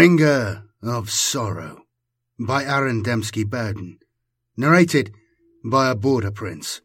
Bringer of Sorrow by Aaron Dembski Bowden. Narrated by a Border Prince.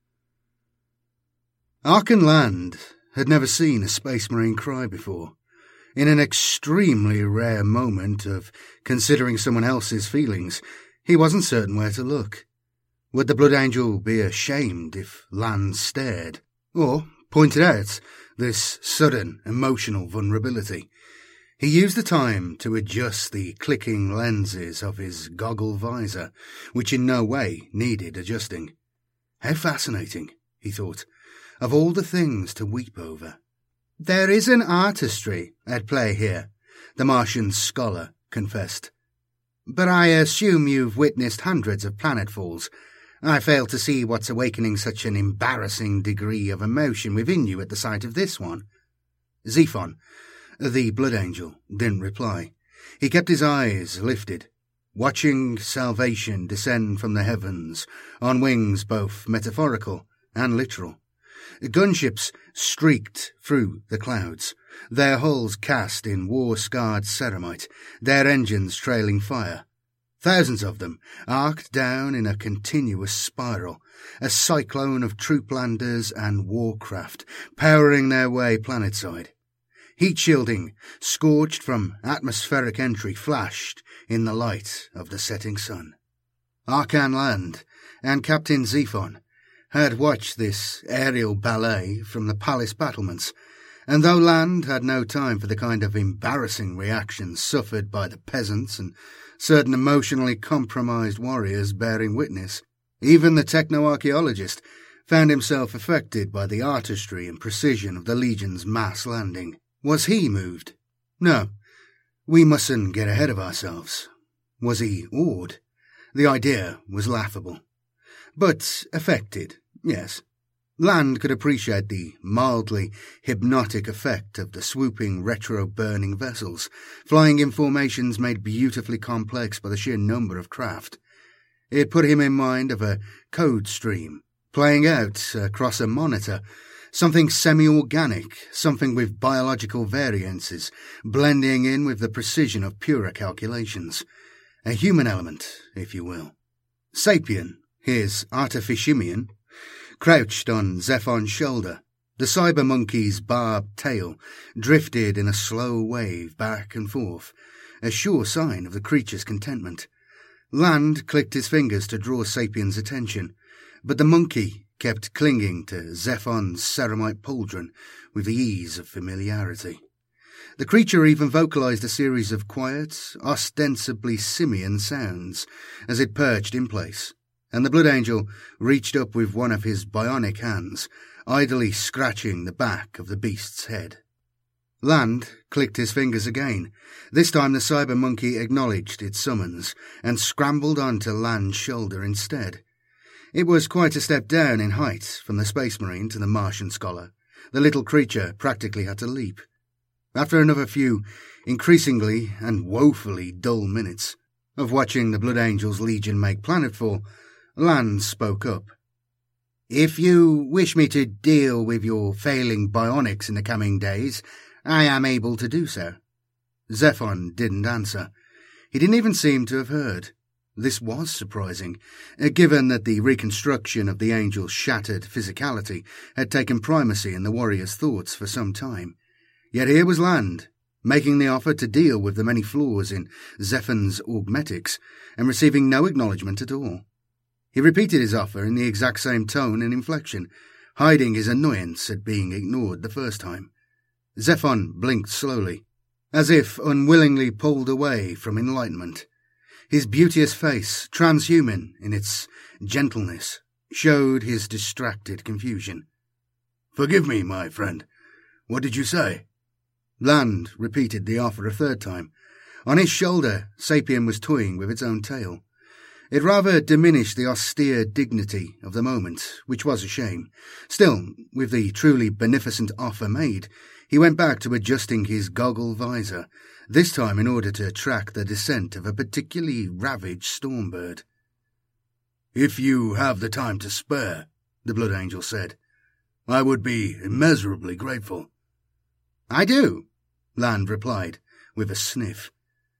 Arkan Land had never seen a Space Marine cry before. In an extremely rare moment of considering someone else's feelings, he wasn't certain where to look. Would the Blood Angel be ashamed if Land stared, or pointed out this sudden emotional vulnerability? He used the time to adjust the clicking lenses of his goggle visor, which in no way needed adjusting. How fascinating, he thought, of all the things to weep over. There is an artistry at play here, the Martian scholar confessed. But I assume you've witnessed hundreds of planetfalls. I fail to see what's awakening such an embarrassing degree of emotion within you at the sight of this one. Zephon, the Blood Angel, didn't reply. He kept his eyes lifted, watching salvation descend from the heavens, on wings both metaphorical and literal. Gunships streaked through the clouds, their hulls cast in war-scarred ceramite, their engines trailing fire. Thousands of them arced down in a continuous spiral, a cyclone of troop landers and warcraft, powering their way planetside. Heat shielding, scorched from atmospheric entry, flashed in the light of the setting sun. Arkan Land and Captain Zephon had watched this aerial ballet from the palace battlements, and though Land had no time for the kind of embarrassing reactions suffered by the peasants and certain emotionally compromised warriors bearing witness, even the techno-archaeologist found himself affected by the artistry and precision of the Legion's mass landing. Was he moved? No, we mustn't get ahead of ourselves. Was he awed? The idea was laughable. But affected, yes. Land could appreciate the mildly hypnotic effect of the swooping retro-burning vessels, flying in formations made beautifully complex by the sheer number of craft. It put him in mind of a code stream, playing out across a monitor, something semi-organic, something with biological variances, blending in with the precision of purer calculations. A human element, if you will. Sapien, his artificimian, crouched on Zephon's shoulder. The cyber monkey's barbed tail drifted in a slow wave back and forth, a sure sign of the creature's contentment. Land clicked his fingers to draw Sapien's attention, but the monkey kept clinging to Zephon's ceramite pauldron with the ease of familiarity. The creature even vocalized a series of quiet, ostensibly simian sounds as it perched in place, and the Blood Angel reached up with one of his bionic hands, idly scratching the back of the beast's head. Land clicked his fingers again. This time the cyber monkey acknowledged its summons and scrambled onto Land's shoulder instead. It was quite a step down in height from the Space Marine to the Martian scholar. The little creature practically had to leap. After another few increasingly and woefully dull minutes of watching the Blood Angel's Legion make planetfall, Land spoke up. If you wish me to deal with your failing bionics in the coming days, I am able to do so. Zephon didn't answer. He didn't even seem to have heard. This was surprising, given that the reconstruction of the Angel's shattered physicality had taken primacy in the warrior's thoughts for some time. Yet here was Land, making the offer to deal with the many flaws in Zephon's augmetics, and receiving no acknowledgement at all. He repeated his offer in the exact same tone and inflection, hiding his annoyance at being ignored the first time. Zephon blinked slowly, as if unwillingly pulled away from enlightenment. His beauteous face, transhuman in its gentleness, showed his distracted confusion. "Forgive me, my friend. What did you say?" Land repeated the offer a third time. On his shoulder, Sapien was toying with its own tail. It rather diminished the austere dignity of the moment, which was a shame. Still, with the truly beneficent offer made, he went back to adjusting his goggle visor, this time in order to track the descent of a particularly ravaged stormbird. "If you have the time to spare," the Blood Angel said, "I would be immeasurably grateful." "I do," Land replied, with a sniff.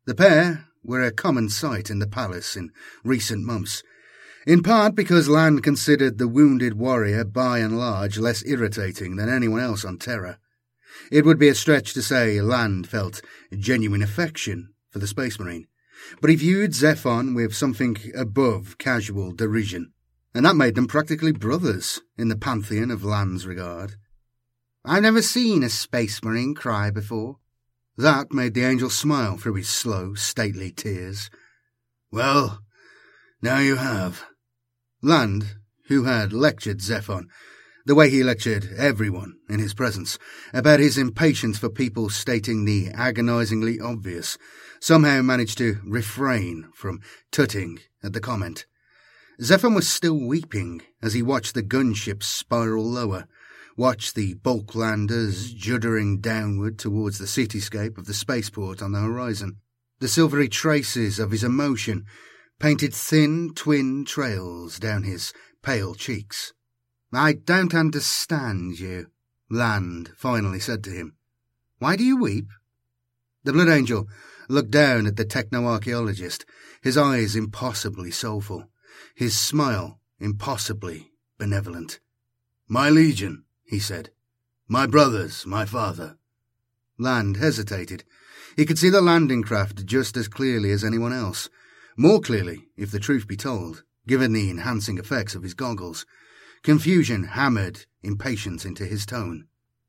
The pair were a common sight in the palace in recent months, in part because Land considered the wounded warrior by and large less irritating than anyone else on Terra. It would be a stretch to say Land felt genuine affection for the Space Marine, but he viewed Zephon with something above casual derision, and that made them practically brothers in the pantheon of Land's regard. "I've never seen a Space Marine cry before." That made the Angel smile through his slow, stately tears. "Well, now you have." Land, who had lectured Zephon, the way he lectured everyone in his presence, about his impatience for people stating the agonizingly obvious, somehow managed to refrain from tutting at the comment. Zephon was still weeping as he watched the gunship spiral lower, watched the bulklanders juddering downward towards the cityscape of the spaceport on the horizon. The silvery traces of his emotion painted thin twin trails down his pale cheeks. "I don't understand you," Land finally said to him. "Why do you weep?" The Blood Angel looked down at the techno-archaeologist, his eyes impossibly soulful, his smile impossibly benevolent. "My legion," he said. "My brothers, my father." Land hesitated. He could see the landing craft just as clearly as anyone else. More clearly, if the truth be told, given the enhancing effects of his goggles. Confusion hammered impatience into his tone.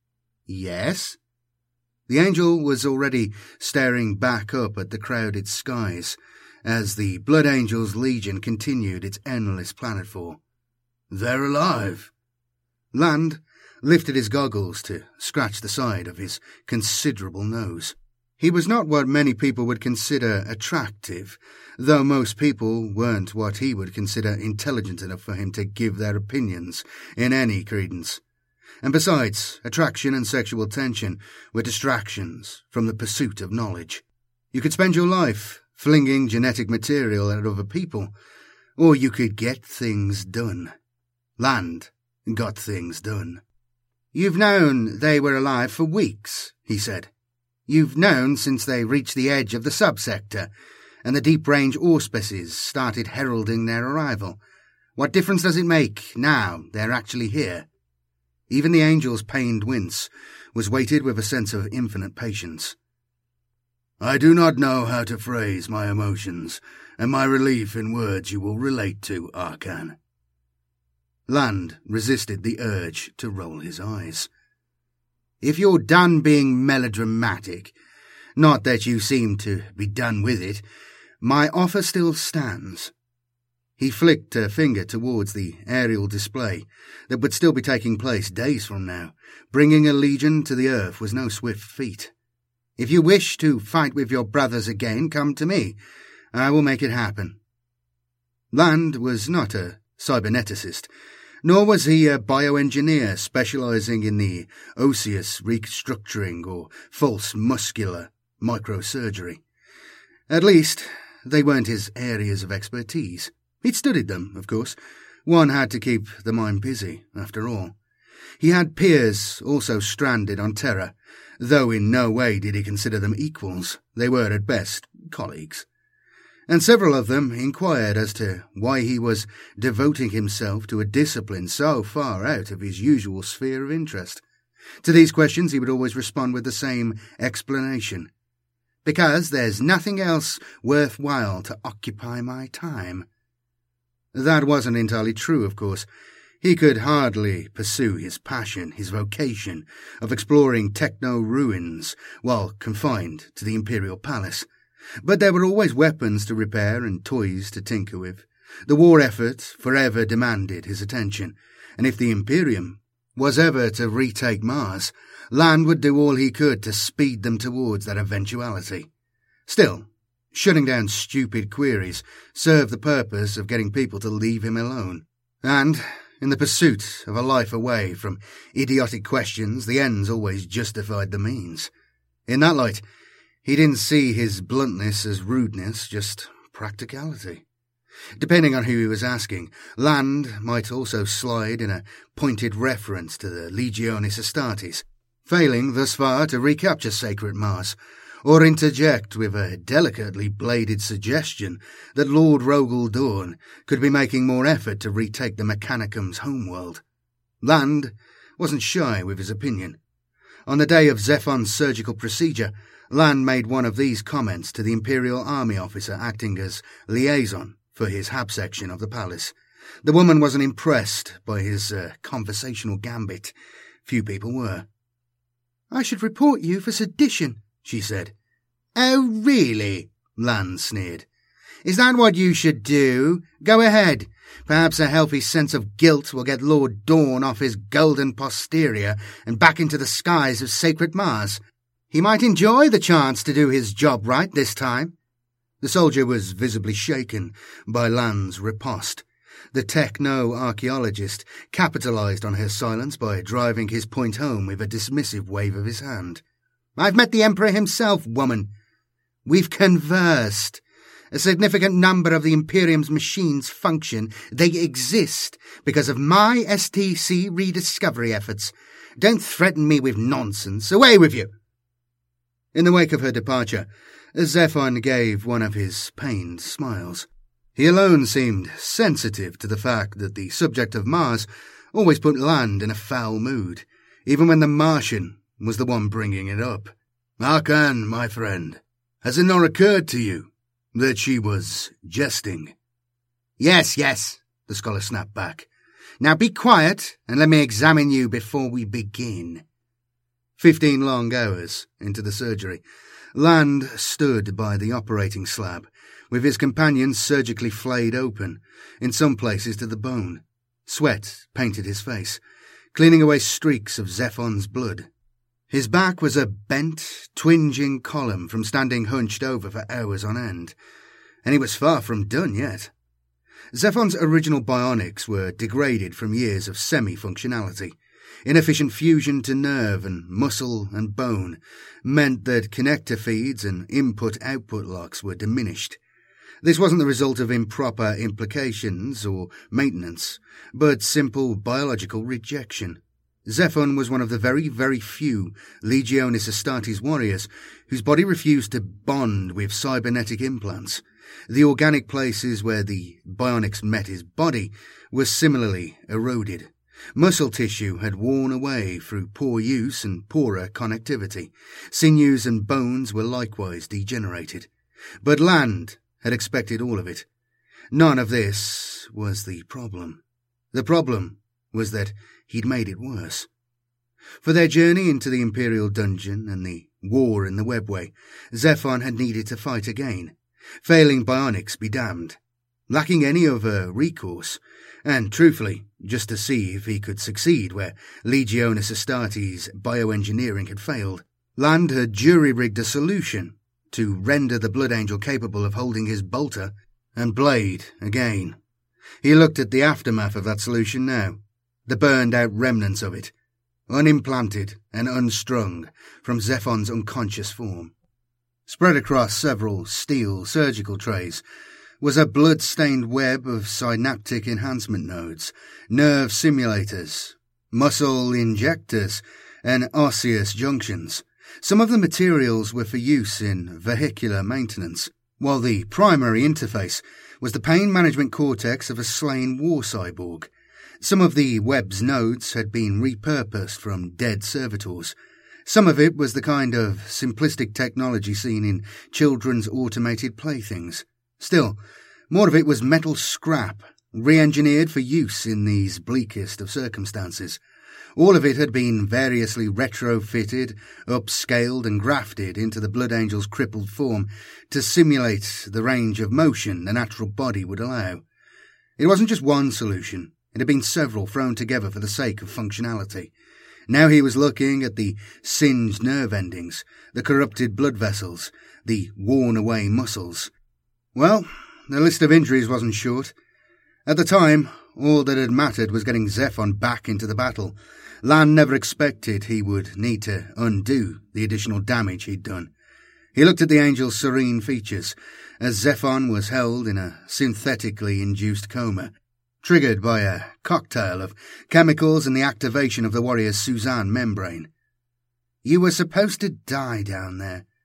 "Yes?" The Angel was already staring back up at the crowded skies as the Blood Angel's legion continued its endless planetfall. "They're alive." Land lifted his goggles to scratch the side of his considerable nose. He was not what many people would consider attractive, though most people weren't what he would consider intelligent enough for him to give their opinions in any credence. And besides, attraction and sexual tension were distractions from the pursuit of knowledge. You could spend your life flinging genetic material at other people, or you could get things done. Land got things done. "You've known they were alive for weeks," he said. "You've known since they reached the edge of the subsector, and the deep-range auspices started heralding their arrival. What difference does it make now they're actually here?" Even the Angel's pained wince was weighted with a sense of infinite patience. "I do not know how to phrase my emotions, and my relief in words you will relate to, Arcan." Land resisted the urge to roll his eyes. "If you're done being melodramatic, not that you seem to be done with it, my offer still stands." He flicked a finger towards the aerial display that would still be taking place days from now. Bringing a legion to the Earth was no swift feat. "If you wish to fight with your brothers again, come to me. I will make it happen." Land was not a cyberneticist, nor was he a bioengineer specializing in the osseous restructuring or false muscular microsurgery. At least, they weren't his areas of expertise. He'd studied them, of course. One had to keep the mind busy, after all. He had peers also stranded on Terra, though in no way did he consider them equals. They were, at best, colleagues. And several of them inquired as to why he was devoting himself to a discipline so far out of his usual sphere of interest. To these questions he would always respond with the same explanation. "Because there's nothing else worthwhile to occupy my time." That wasn't entirely true, of course. He could hardly pursue his passion, his vocation, of exploring techno-ruins while confined to the Imperial Palace. But there were always weapons to repair and toys to tinker with. The war effort forever demanded his attention, and if the Imperium was ever to retake Mars, Land would do all he could to speed them towards that eventuality. Still, shutting down stupid queries served the purpose of getting people to leave him alone. And, in the pursuit of a life away from idiotic questions, the ends always justified the means. In that light, he didn't see his bluntness as rudeness, just practicality. Depending on who he was asking, Land might also slide in a pointed reference to the Legionis Astartes, failing thus far to recapture Sacred Mars, or interject with a delicately bladed suggestion that Lord Rogel Dorn could be making more effort to retake the Mechanicum's homeworld. Land wasn't shy with his opinion. On the day of Zephon's surgical procedure, Land made one of these comments to the Imperial Army officer acting as liaison for his hab section of the palace. The woman wasn't impressed by his conversational gambit. Few people were. "I should report you for sedition," she said. "Oh, really?" Land sneered. "Is that what you should do? Go ahead. Perhaps a healthy sense of guilt will get Lord Dorn off his golden posterior and back into the skies of sacred Mars. He might enjoy the chance to do his job right this time." The soldier was visibly shaken by Land's riposte. The techno-archaeologist capitalized on her silence by driving his point home with a dismissive wave of his hand. "I've met the Emperor himself, woman. We've conversed. A significant number of the Imperium's machines function. They exist because of my STC rediscovery efforts. Don't threaten me with nonsense. Away with you!" In the wake of her departure, Zephon gave one of his pained smiles. He alone seemed sensitive to the fact that the subject of Mars always put Land in a foul mood, even when the Martian was the one bringing it up. "Arkan, my friend, has it not occurred to you that she was jesting?" Yes, the scholar snapped back. "Now be quiet and let me examine you before we begin." 15 long hours into the surgery, Land stood by the operating slab, with his companion surgically flayed open, in some places to the bone. Sweat painted his face, cleaning away streaks of Zephon's blood. His back was a bent, twinging column from standing hunched over for hours on end, and he was far from done yet. Zephon's original bionics were degraded from years of semi-functionality. Inefficient fusion to nerve and muscle and bone meant that connector feeds and input-output locks were diminished. This wasn't the result of improper implications or maintenance, but simple biological rejection. Zephon was one of the very, very few Legionis Astartes warriors whose body refused to bond with cybernetic implants. The organic places where the bionics met his body were similarly eroded. Muscle tissue had worn away through poor use and poorer connectivity. Sinews and bones were likewise degenerated. But Land had expected all of it. None of this was the problem. The problem was that he'd made it worse. For their journey into the Imperial dungeon and the war in the webway, Zephon had needed to fight again. Failing bionics be damned. Lacking any other recourse, and truthfully, just to see if he could succeed where Legionis Astartes' bioengineering had failed, Land had jury-rigged a solution to render the Blood Angel capable of holding his bolter and blade again. He looked at the aftermath of that solution now, the burned-out remnants of it, unimplanted and unstrung from Zephon's unconscious form. Spread across several steel surgical trays was a blood-stained web of synaptic enhancement nodes, nerve simulators, muscle injectors, and osseous junctions. Some of the materials were for use in vehicular maintenance, while the primary interface was the pain management cortex of a slain war cyborg. Some of the web's nodes had been repurposed from dead servitors. Some of it was the kind of simplistic technology seen in children's automated playthings. Still, more of it was metal scrap, re-engineered for use in these bleakest of circumstances. All of it had been variously retrofitted, upscaled and grafted into the Blood Angel's crippled form to simulate the range of motion the natural body would allow. It wasn't just one solution. It had been several thrown together for the sake of functionality. Now he was looking at the singed nerve endings, the corrupted blood vessels, the worn-away muscles. Well, the list of injuries wasn't short. At the time, all that had mattered was getting Zephon back into the battle. Land never expected he would need to undo the additional damage he'd done. He looked at the Angel's serene features as Zephon was held in a synthetically induced coma, triggered by a cocktail of chemicals and the activation of the warrior's Suzanne membrane. "You were supposed to die down there,"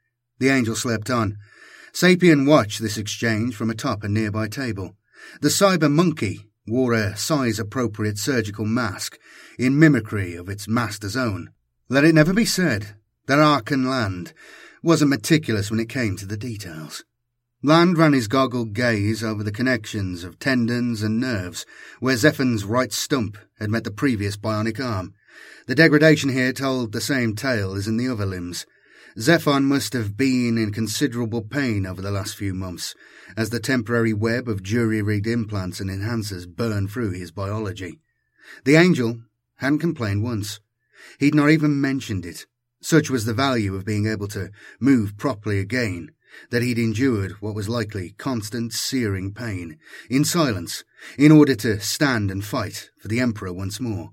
The Angel slept on. Sapien watched this exchange from atop a nearby table. The cyber monkey wore a size-appropriate surgical mask in mimicry of its master's own. Let it never be said that Archon Land wasn't meticulous when it came to the details. Land ran his goggled gaze over the connections of tendons and nerves where Zephon's right stump had met the previous bionic arm. The degradation here told the same tale as in the other limbs. Zephon must have been in considerable pain over the last few months, as the temporary web of jury-rigged implants and enhancers burned through his biology. The Angel hadn't complained once. He'd not even mentioned it. Such was the value of being able to move properly again, that he'd endured what was likely constant, searing pain, in silence, in order to stand and fight for the Emperor once more.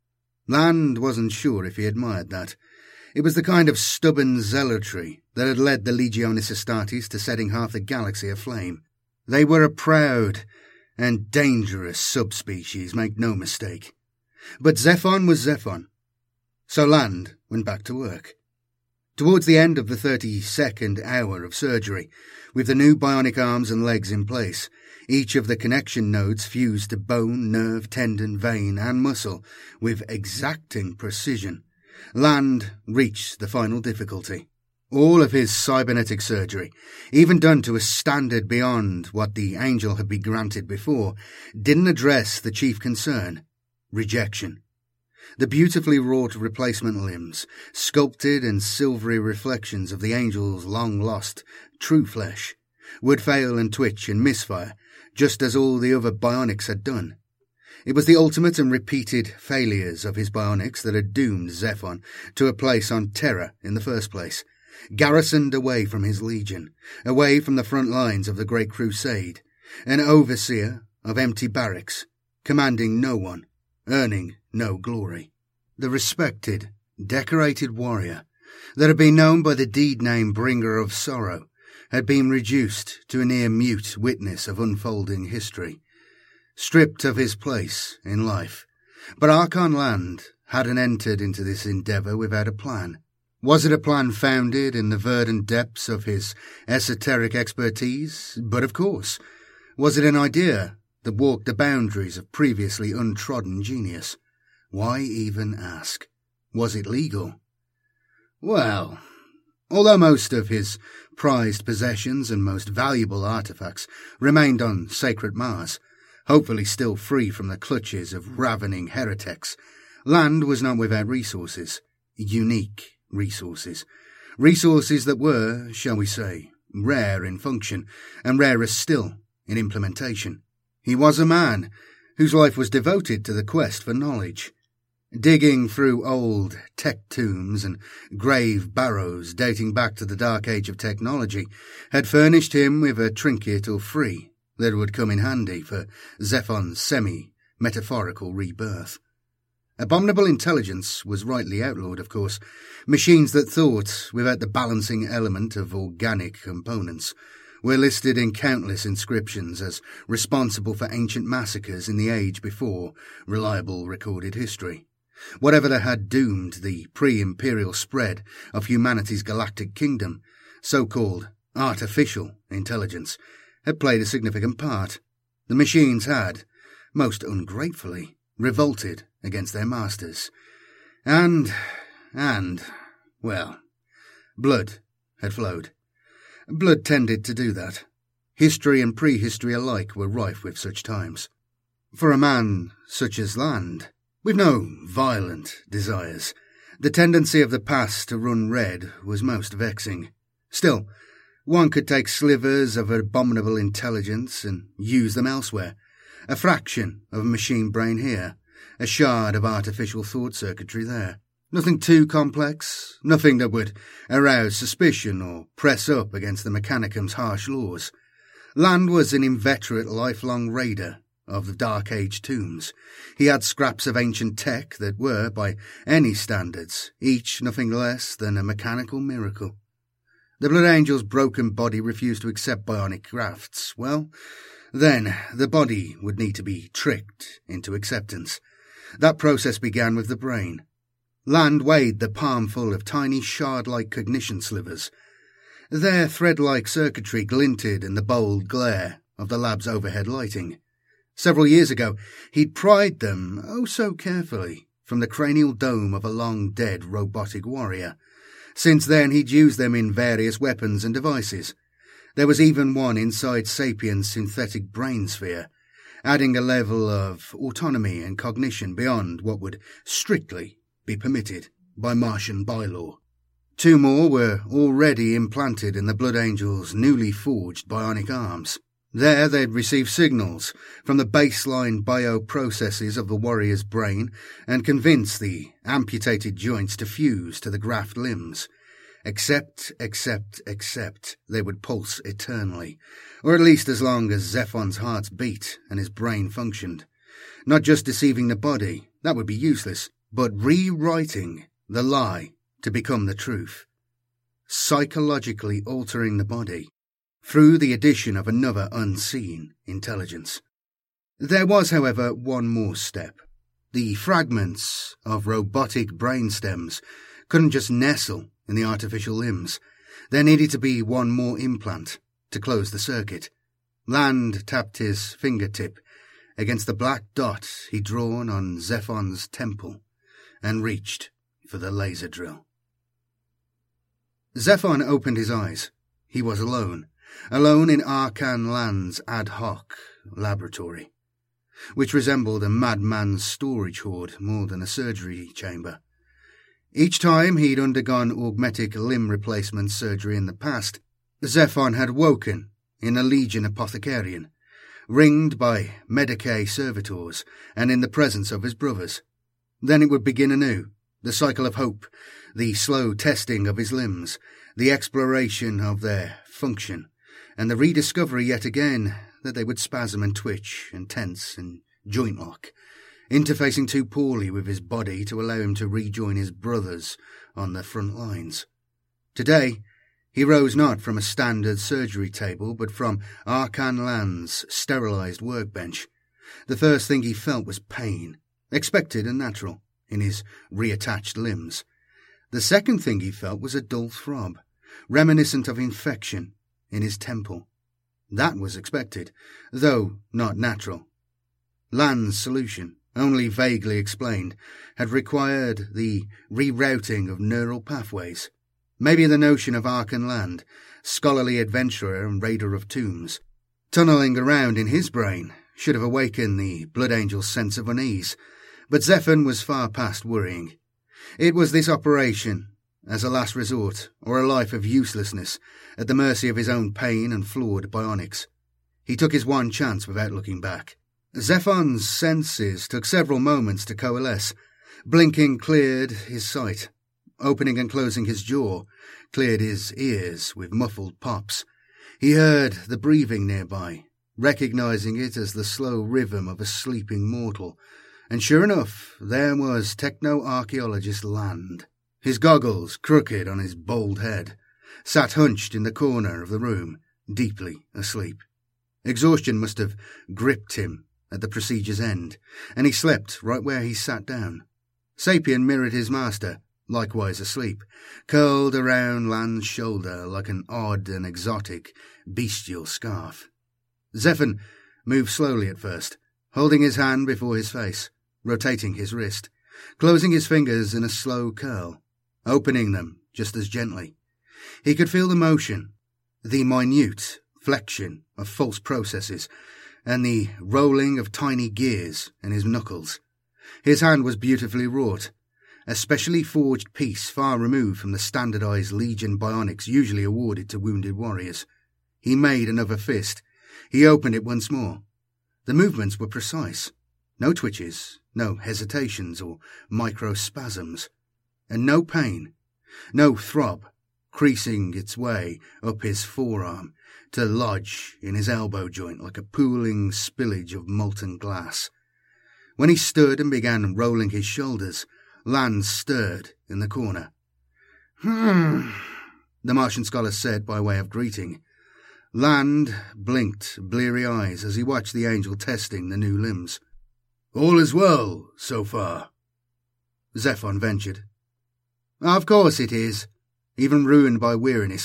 Land wasn't sure if he admired that. It was the kind of stubborn zealotry that had led the Legionis Astartes to setting half the galaxy aflame. They were a proud and dangerous subspecies, make no mistake. But Zephon was Zephon. So Land went back to work. Towards the end of the 32nd hour of surgery, with the new bionic arms and legs in place, each of the connection nodes fused to bone, nerve, tendon, vein, and muscle with exacting precision, Land reached the final difficulty. All of his cybernetic surgery, even done to a standard beyond what the Angel had been granted before, didn't address the chief concern: rejection. The beautifully wrought replacement limbs, sculpted and silvery reflections of the Angel's long-lost true flesh, would fail and twitch and misfire, just as all the other bionics had done. It was the ultimate and repeated failures of his bionics that had doomed Zephon to a place on Terra in the first place, garrisoned away from his legion, away from the front lines of the Great Crusade, an overseer of empty barracks, commanding no one, earning no glory. The respected, decorated warrior that had been known by the deed name Bringer of Sorrow had been reduced to a near-mute witness of unfolding history, stripped of his place in life. But Archon Land hadn't entered into this endeavour without a plan. Was it a plan founded in the verdant depths of his esoteric expertise? But of course. Was it an idea that walked the boundaries of previously untrodden genius? Why even ask? Was it legal? Well, although most of his prized possessions and most valuable artefacts remained on sacred Mars, hopefully still free from the clutches of ravening heretics, Land was not without resources, unique resources that were, shall we say, rare in function and rarer still in implementation. He was a man whose life was devoted to the quest for knowledge. Digging through old tech tombs and grave barrows dating back to the dark age of technology had furnished him with a trinket or three that would come in handy for Zephon's semi-metaphorical rebirth. Abominable intelligence was rightly outlawed, of course. Machines that thought without the balancing element of organic components were listed in countless inscriptions as responsible for ancient massacres in the age before reliable recorded history. Whatever that had doomed the pre-imperial spread of humanity's galactic kingdom, so-called artificial intelligence, had played a significant part. The machines had, most ungratefully, revolted against their masters. And, well, blood had flowed. Blood tended to do that. History and prehistory alike were rife with such times. For a man such as Land, with no violent desires, the tendency of the past to run red was most vexing. Still, one could take slivers of abominable intelligence and use them elsewhere. A fraction of a machine brain here, a shard of artificial thought circuitry there. Nothing too complex, nothing that would arouse suspicion or press up against the Mechanicum's harsh laws. Land was an inveterate lifelong raider of the Dark Age tombs. He had scraps of ancient tech that were, by any standards, each nothing less than a mechanical miracle. The Blood Angel's broken body refused to accept bionic grafts. Well, then the body would need to be tricked into acceptance. That process began with the brain. Land weighed the palmful of tiny shard-like cognition slivers. Their thread-like circuitry glinted in the bold glare of the lab's overhead lighting. Several years ago, he'd pried them, oh so carefully, from the cranial dome of a long-dead robotic warrior. Since then, he'd used them in various weapons and devices. There was even one inside Sapien's synthetic brain sphere, adding a level of autonomy and cognition beyond what would strictly be permitted by Martian bylaw. 2 more were already implanted in the Blood Angel's newly forged bionic arms. There they'd receive signals from the baseline bioprocesses of the warrior's brain and convince the amputated joints to fuse to the graft limbs. Except they would pulse eternally, or at least as long as Zephon's heart beat and his brain functioned. Not just deceiving the body, that would be useless, but rewriting the lie to become the truth. Psychologically altering the body through the addition of another unseen intelligence. There was, however, one more step. The fragments of robotic brainstems couldn't just nestle in the artificial limbs. There needed to be one more implant to close the circuit. Land tapped his fingertip against the black dot he'd drawn on Zephon's temple and reached for the laser drill. Zephon opened his eyes. He was alone in Arcan Land's ad hoc laboratory, which resembled a madman's storage hoard more than a surgery chamber. Each time he'd undergone augmetic limb replacement surgery in the past, Zephon had woken in a Legion Apothecarian, ringed by Medicae servitors and in the presence of his brothers. Then it would begin anew, the cycle of hope, the slow testing of his limbs, the exploration of their function, and the rediscovery yet again that they would spasm and twitch and tense and joint lock, interfacing too poorly with his body to allow him to rejoin his brothers on the front lines. Today, he rose not from a standard surgery table, but from Arcan Land's sterilized workbench. The first thing he felt was pain, expected and natural, in his reattached limbs. The second thing he felt was a dull throb, reminiscent of infection, in his temple. That was expected, though not natural. Land's solution, only vaguely explained, had required the rerouting of neural pathways. Maybe the notion of Arcan Land, scholarly adventurer and raider of tombs, tunneling around in his brain, should have awakened the Blood Angel's sense of unease, but Zephon was far past worrying. It was this operation, as a last resort, or a life of uselessness, at the mercy of his own pain and flawed bionics. He took his one chance without looking back. Zephon's senses took several moments to coalesce. Blinking cleared his sight. Opening and closing his jaw cleared his ears with muffled pops. He heard the breathing nearby, recognizing it as the slow rhythm of a sleeping mortal. And sure enough, there was techno-archaeologist Land. His goggles crooked on his bald head, sat hunched in the corner of the room, deeply asleep. Exhaustion must have gripped him at the procedure's end, and he slept right where he sat down. Sapien mirrored his master, likewise asleep, curled around Land's shoulder like an odd and exotic, bestial scarf. Zephon moved slowly at first, holding his hand before his face, rotating his wrist, closing his fingers in a slow curl, opening them just as gently. He could feel the motion, the minute flexion of false processes, and the rolling of tiny gears in his knuckles. His hand was beautifully wrought, a specially forged piece far removed from the standardized Legion bionics usually awarded to wounded warriors. He made another fist. He opened it once more. The movements were precise. No twitches, no hesitations or microspasms, and no pain, no throb creasing its way up his forearm to lodge in his elbow joint like a pooling spillage of molten glass. When he stood and began rolling his shoulders, Land stirred in the corner. The Martian scholar said by way of greeting. Land blinked bleary eyes as he watched the angel testing the new limbs. "All is well, so far," Zephon ventured. "Of course it is." Even ruined by weariness,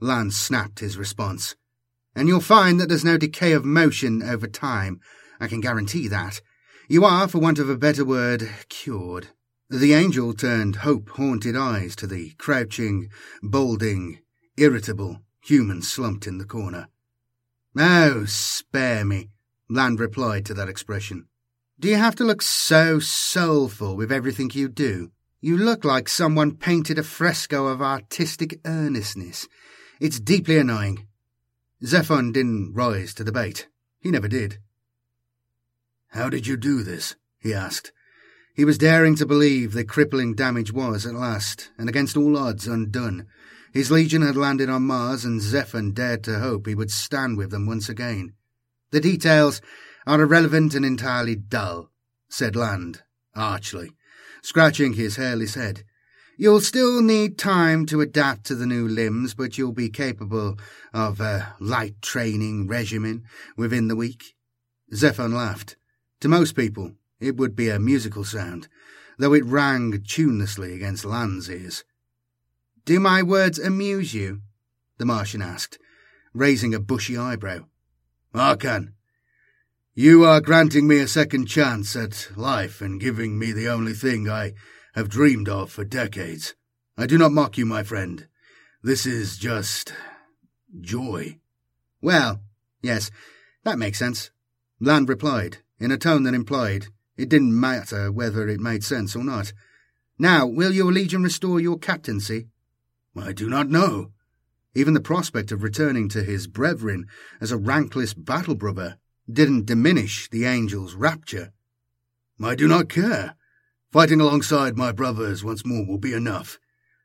Land snapped his response. "And you'll find that there's no decay of motion over time. I can guarantee that. You are, for want of a better word, cured." The angel turned hope-haunted eyes to the crouching, balding, irritable human slumped in the corner. "Oh, spare me," Land replied to that expression. "Do you have to look so soulful with everything you do? You look like someone painted a fresco of artistic earnestness. It's deeply annoying." Zephon didn't rise to the bait. He never did. "How did you do this?" he asked. He was daring to believe the crippling damage was, at last, and against all odds, undone. His legion had landed on Mars, and Zephon dared to hope he would stand with them once again. "The details are irrelevant and entirely dull," said Land, archly, scratching his hairless head. "You'll still need time to adapt to the new limbs, but you'll be capable of a light training regimen within the week." Zephon laughed. To most people, it would be a musical sound, though it rang tunelessly against Land's ears. "Do my words amuse you?" the Martian asked, raising a bushy eyebrow. "Arkan, you are granting me a second chance at life and giving me the only thing I have dreamed of for decades. I do not mock you, my friend. This is just joy." "Well, yes, that makes sense," Land replied, in a tone that implied it didn't matter whether it made sense or not. "Now, will your legion restore your captaincy?" "I do not know." Even the prospect of returning to his brethren as a rankless battle-brother didn't diminish the angel's rapture. "I do not care. Fighting alongside my brothers once more will be enough."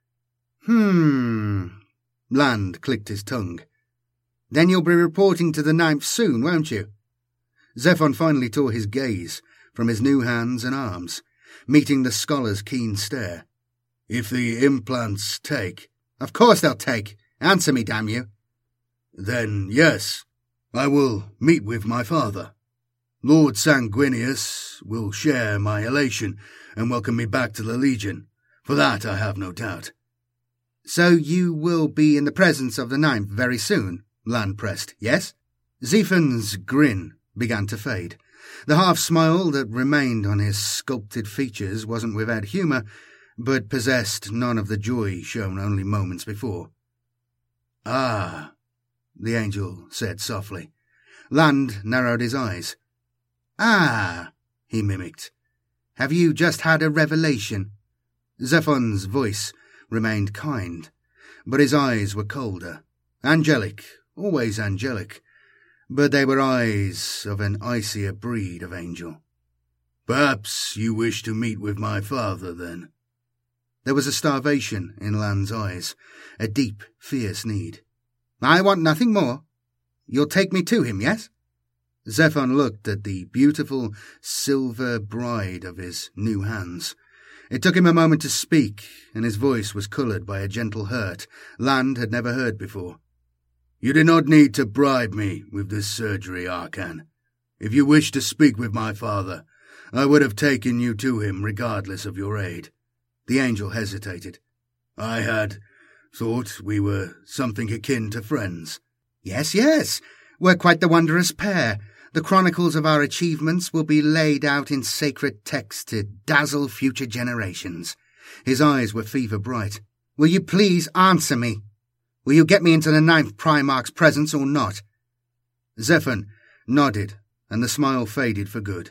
Land clicked his tongue. "Then you'll be reporting to the 9th soon, won't you?" Zephon finally tore his gaze from his new hands and arms, meeting the scholar's keen stare. "If the implants take—" "Of course they'll take. Answer me, damn you." "Then, yes, I will meet with my father. Lord Sanguinius will share my elation and welcome me back to the Legion. For that I have no doubt." "So you will be in the presence of the 9th very soon?" Land pressed. "Yes?" Zephon's grin began to fade. The half-smile that remained on his sculpted features wasn't without humour, but possessed none of the joy shown only moments before. "Ah," the angel said softly. Land narrowed his eyes. "Ah," he mimicked. "Have you just had a revelation?" Zephon's voice remained kind, but his eyes were colder. Angelic, always angelic, but they were eyes of an icier breed of angel. "Perhaps you wish to meet with my father, then?" There was a starvation in Land's eyes, a deep, fierce need. "I want nothing more. You'll take me to him, yes?" Zephon looked at the beautiful silver bride of his new hands. It took him a moment to speak, and his voice was coloured by a gentle hurt Land had never heard before. "You did not need to bribe me with this surgery, Arkan. If you wished to speak with my father, I would have taken you to him regardless of your aid." The angel hesitated. "I had thought we were something akin to friends." Yes, we're quite the wondrous pair. The chronicles of our achievements will be laid out in sacred text to dazzle future generations." His eyes were fever-bright. "Will you please answer me? Will you get me into the 9th Primarch's presence or not?" Zephon nodded, and the smile faded for good.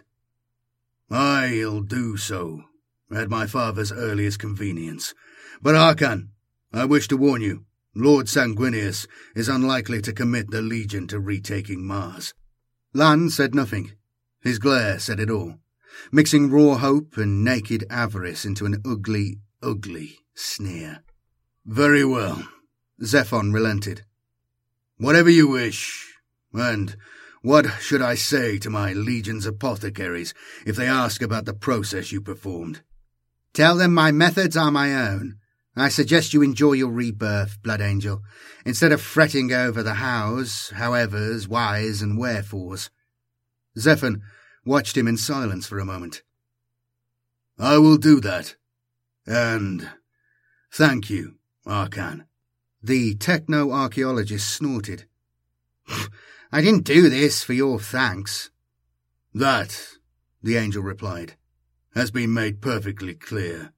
"I'll do so, at my father's earliest convenience. But Arkan, I wish to warn you, Lord Sanguinius is unlikely to commit the Legion to retaking Mars." Land said nothing. His glare said it all, mixing raw hope and naked avarice into an ugly, ugly sneer. "Very well," Zephon relented. "Whatever you wish. And what should I say to my Legion's apothecaries if they ask about the process you performed?" "Tell them my methods are my own. I suggest you enjoy your rebirth, Blood Angel, instead of fretting over the hows, howevers, whys, and wherefores." Zephon watched him in silence for a moment. "I will do that. And thank you, Arkan." The techno-archaeologist snorted. I didn't do this for your thanks. That, the angel replied, has been made perfectly clear.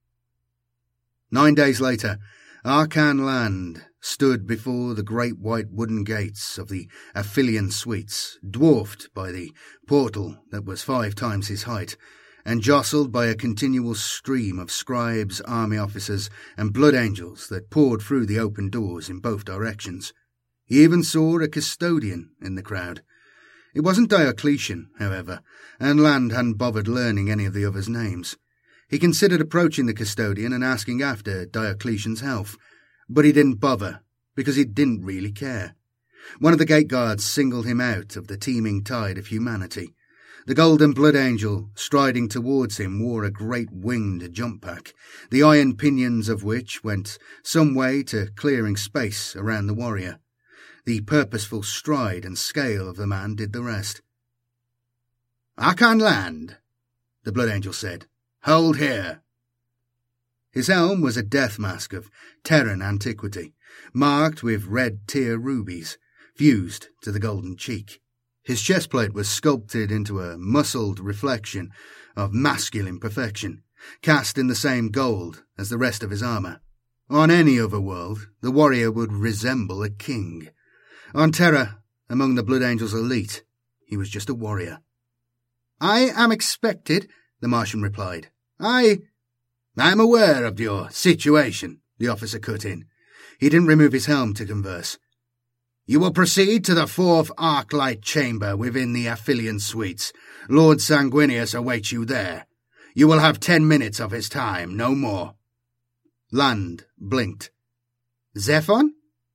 9 days later, Arcan Land stood before the great white wooden gates of the Aphelion Suites, dwarfed by the portal that was 5 times his height, and jostled by a continual stream of scribes, army officers, and blood angels that poured through the open doors in both directions. He even saw a custodian in the crowd. It wasn't Diocletian, however, and Land hadn't bothered learning any of the others' names. He considered approaching the custodian and asking after Diocletian's health, but he didn't bother, because he didn't really care. One of the gate guards singled him out of the teeming tide of humanity. The golden blood angel, striding towards him, wore a great winged jump pack, the iron pinions of which went some way to clearing space around the warrior. The purposeful stride and scale of the man did the rest. Arcan Land, the blood angel said. Hold here. His helm was a death mask of Terran antiquity, marked with red tear rubies, fused to the golden cheek. His chestplate was sculpted into a muscled reflection of masculine perfection, cast in the same gold as the rest of his armour. On any other world, the warrior would resemble a king. On Terra, among the Blood Angels' elite, he was just a warrior. I am expected, the Martian replied. I am aware of your situation, the officer cut in. He didn't remove his helm to converse. You will proceed to the 4th Arc-Light chamber within the Aphelion Suites. Lord Sanguinius awaits you there. You will have 10 minutes of his time, no more. Land blinked. Zephon?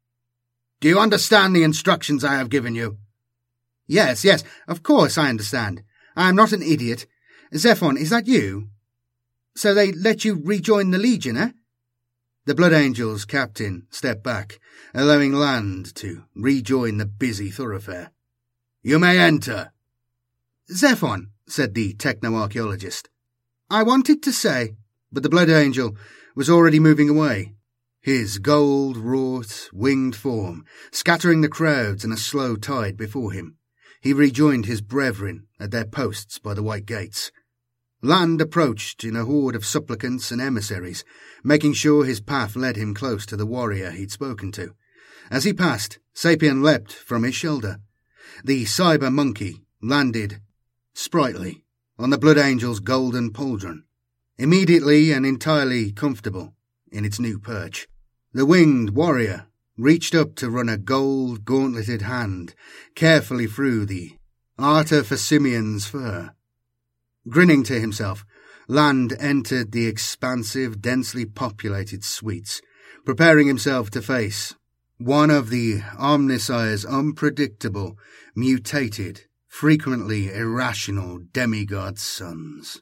Do you understand the instructions I have given you? Yes, of course I understand. I am not an idiot. Zephon, is that you? So they let you rejoin the Legion, eh? The Blood Angels' captain stepped back, allowing Land to rejoin the busy thoroughfare. You may enter. Zephon, said the techno-archaeologist. I wanted to say, but the Blood Angel was already moving away, his gold-wrought, winged form scattering the crowds in a slow tide before him. He rejoined his brethren at their posts by the white gates. Land approached in a horde of supplicants and emissaries, making sure his path led him close to the warrior he'd spoken to. As he passed, Sapien leapt from his shoulder. The cyber monkey landed, sprightly, on the Blood Angel's golden pauldron, immediately and entirely comfortable in its new perch. The winged warrior reached up to run a gold gauntleted hand carefully through the Artificimian's fur. Grinning to himself, Land entered the expansive, densely populated suites, preparing himself to face one of the Omnissire's unpredictable, mutated, frequently irrational demigod sons.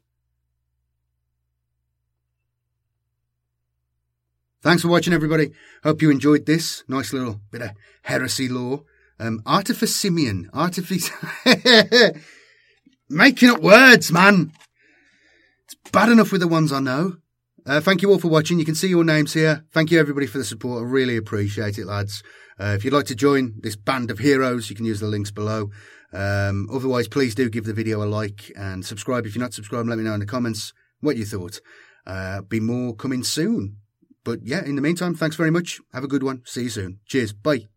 Thanks for watching, everybody. Hope you enjoyed this. Nice little bit of heresy lore. Artificimian. Making up words, man. It's bad enough with the ones I know. Thank you all for watching. You can see your names here. Thank you, everybody, for the support. I really appreciate it, lads. If you'd like to join this band of heroes, you can use the links below. Otherwise, please do give the video a like and subscribe. If you're not subscribed, let me know in the comments what you thought. Be more coming soon. But yeah, in the meantime, thanks very much. Have a good one. See you soon. Cheers. Bye.